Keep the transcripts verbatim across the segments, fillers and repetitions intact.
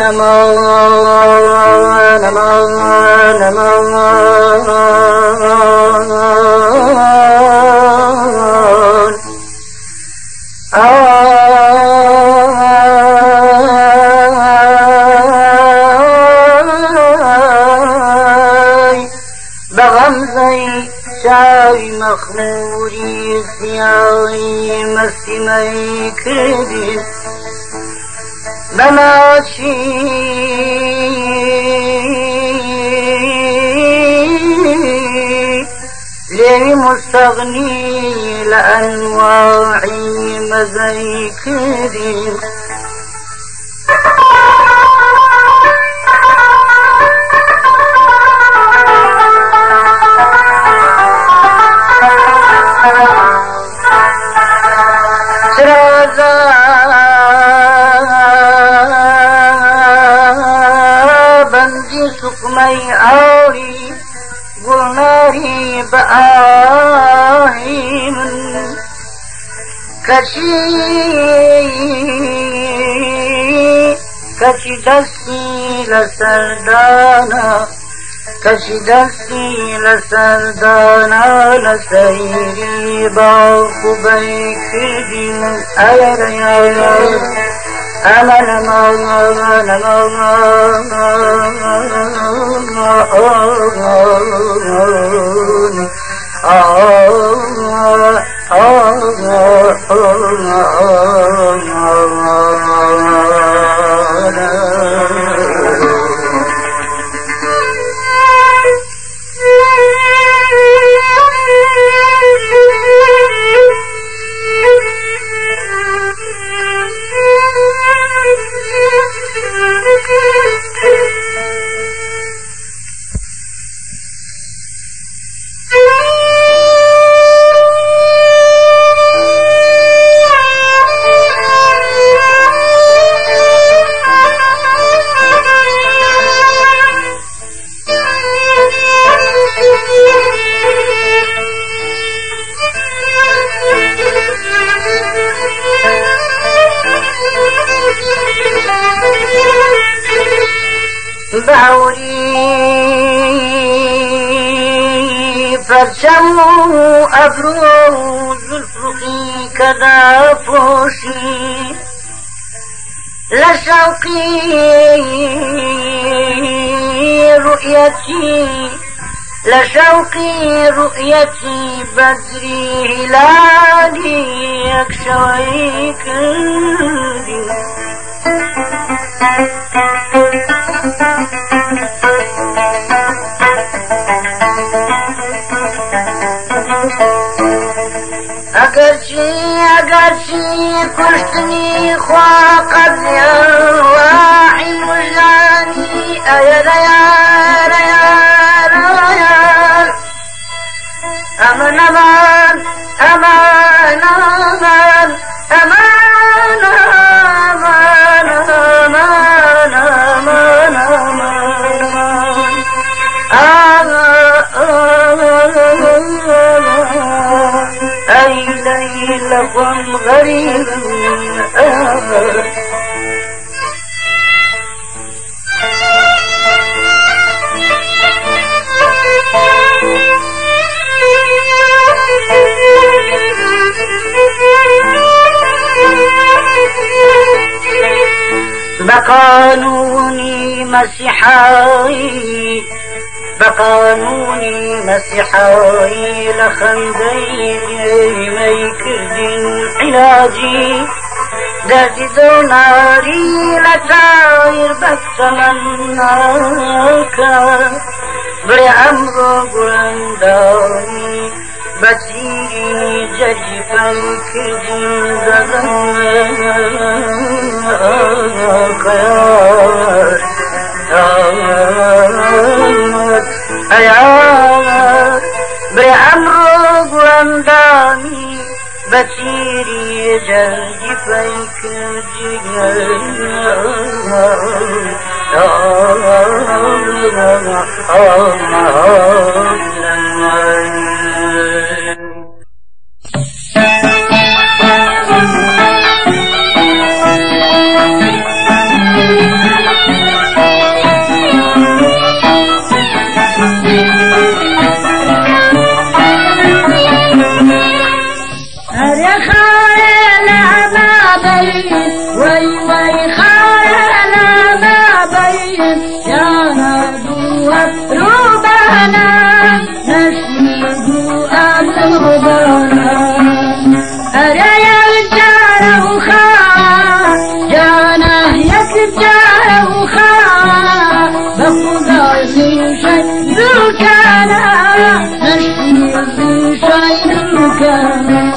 امان امان امان آی بغمزه شای مخموری سیاهی مستی می کردی بماشی لي مستغني لأنواعي مزي كريم سقمي آري قلناري بآهيم كشي كشي دستي لسردانا كشي دستي لسردانا لسيري باقو بيكدي من آير يا أمان أمان أمان بعوري فرشمو أبروز الفقي كذا فوشي لشوقي رؤيتي لشوقي رؤيتي بدري هلالي يكشويك اگرچه اگرچه کشتنی خواه قد یواعی مجانی ایال ایال ایال ایال امان امان امان امان امان امان امان امان امان أي ليلة غريب بقانوني مسيحاي بقانوني مسيحاي لخنديني ميكردين علاجي دردي دوناري لتاير بتمناك بري أمرو قرنداني بتيري جدي فمكردين دزناك أيام بأمر قرنداني بتيري جلدي فيك جيجا بودانا أرى يرجع وخا جانا يكجع وخا بخدا يشي ذكانا نشي يشي ذكانا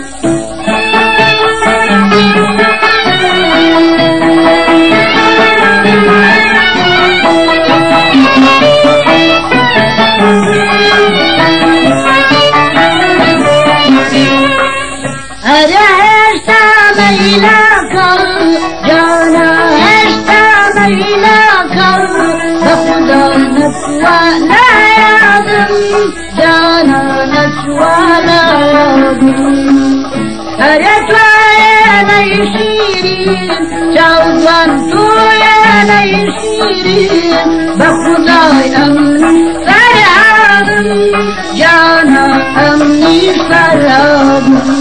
جانا اشتا ميلاك بخدا نسوى لا يعظم جانا نسوى لا يعظم أريت يا نيشيرين جوزان تو يا نيشيرين بخدا أمني فرعظم جانا أمني فرعظم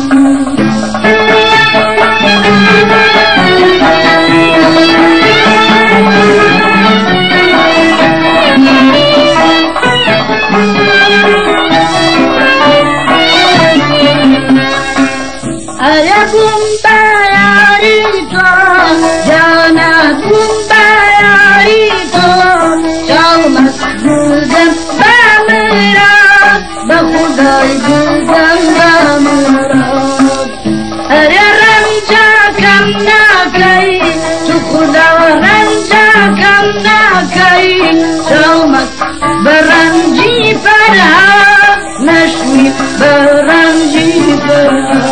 جانا كمباريتو شومك جوزم بامراد بخداي جوزم بامراد أري رنجا كم ناكي تخدا ورنجا كم ناكي شومك برنجي فرها نشوي برنجي فرها